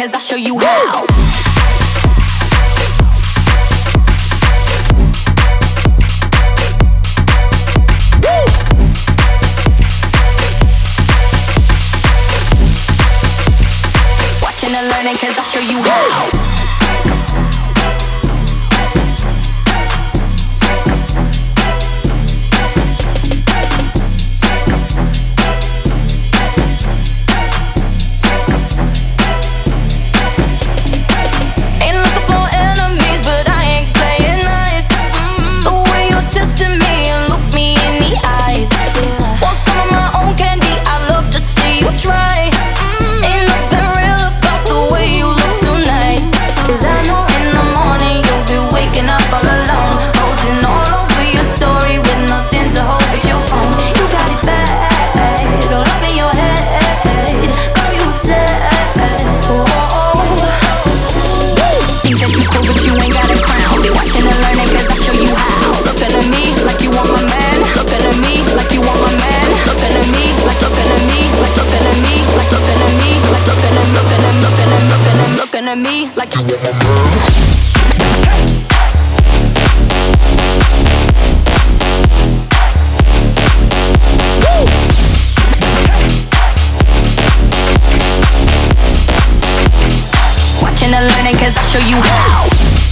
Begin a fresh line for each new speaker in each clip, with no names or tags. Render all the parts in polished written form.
cause I'll show you how. Watching and learning cause I'll show you how. Looking at me like you want my man. Watching and learning cause I'll show you how.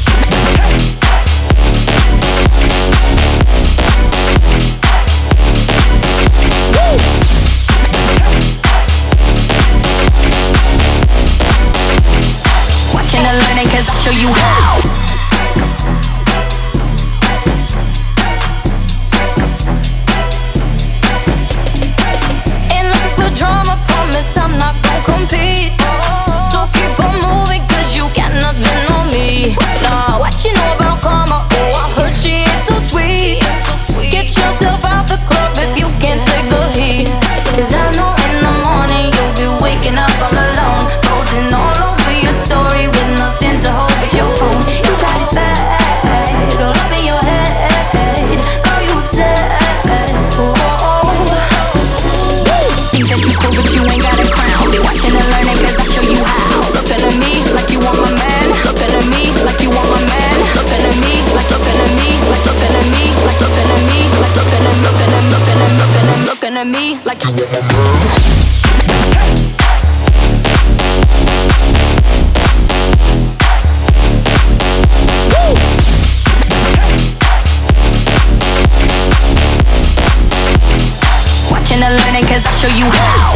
Watching and learning cause I'll show you how. Ain't looking for drama, promise I'm not gon' compete. So keep on moving cause you got nothing on me. Nah, what you know about karma? Oh, I heard she ain't so sweet. Get yourself out the club if you can't take the heat. Cause I know in the morning you'll be waking up all alone, posting all over your story with nothing to hold but your phone. You got it bad, all up in your head. Girl, you obsessed. Oh. Think that you cool but you ain't got a crown. Be watching and learning cause I'll show you how. Looking at me like you want my man. Looking at me like you want my man. Looking at me like looking at me like looking at me like looking at me like looking at me like you want my man. Watching and learning cause I'll show you how.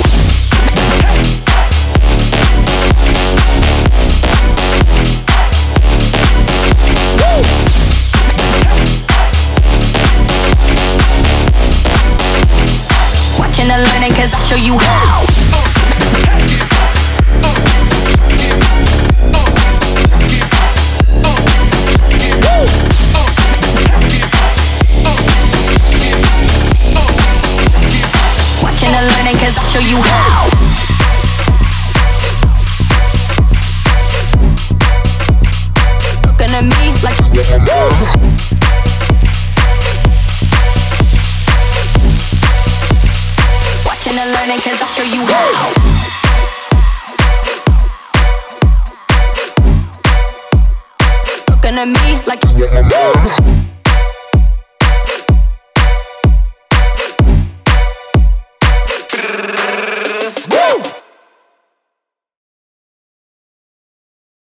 Watching and learning cause I'll show you how. Watching and learning cause I'll show you how. Looking at me like watching and learning cause I'll show you how. Looking at me like